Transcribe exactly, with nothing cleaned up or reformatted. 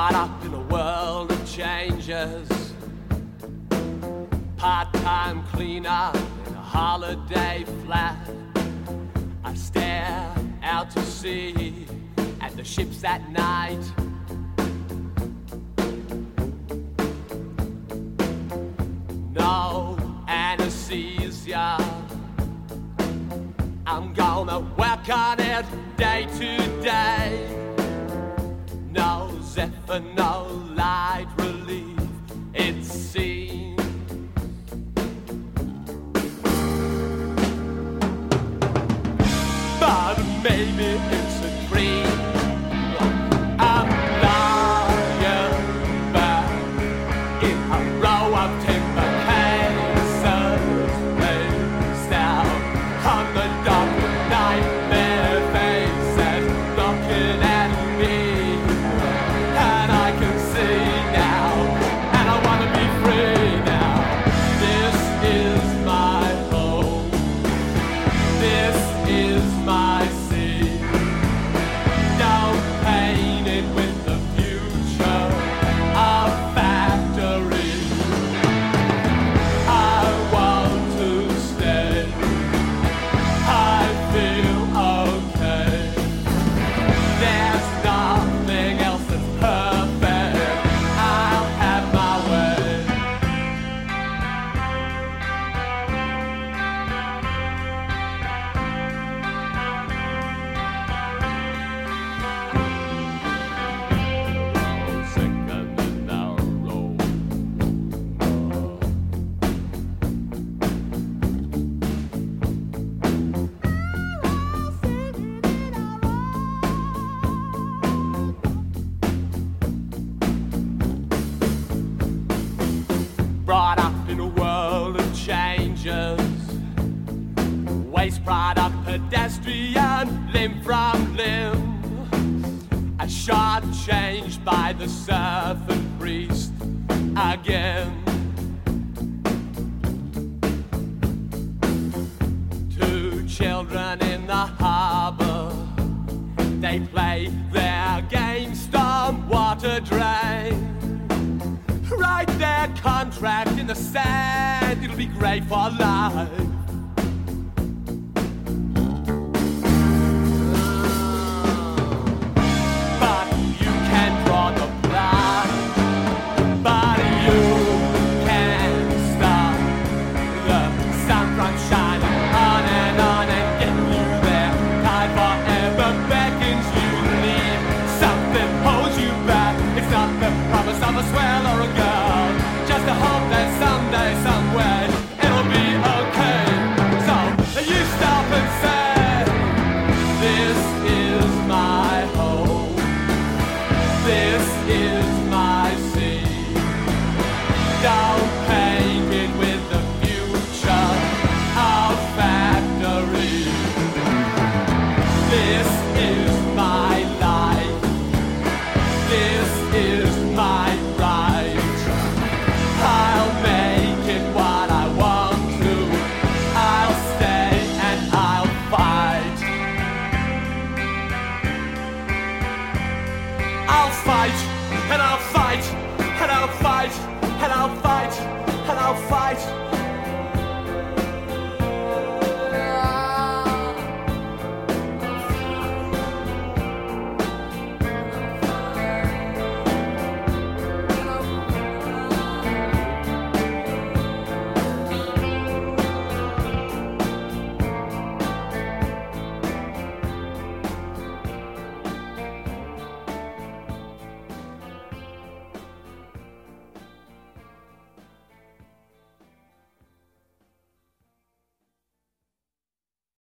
Brought up in a world of changes, part-time cleaner in a holiday flat. I stare out to sea at the ships at night. No anesthesia, I'm gonna work on it day to day. No zephyr, no light relief, it seems. But maybe it's a dream. I'm lying back in a row of timber cases, placed out on the dock with nightmare faces looking at me. And I can see now, and I wanna be free now. This is my home, this is my sea. Don't paint it with the future of factory. I want to stay, I feel okay. There's nothing else that's perfect, I'll have my way. Second in our row. Brought up in a world of changes, waste product, pedestrian, limb from limb. A shot changed by the servant priest again. Two children in the harbor, they play their game, storm water drain. Write their contract in the sand, it'll be great for life. But you can draw the plan, but you can't stop the sun from shining on and on and get you there. Time forever beckons you to leave. Something holds you back. It's not the promise of a swell or a girl, just a hope that someday, somewhere, it'll be okay. So you stop and say, this is my home, this is my sea. Don't paint it with the future of factory. This is my life, this is my right. I'll make it what I want to. I'll stay and I'll fight. I'll fight and I'll fight and I'll fight and I'll fight and I'll fight.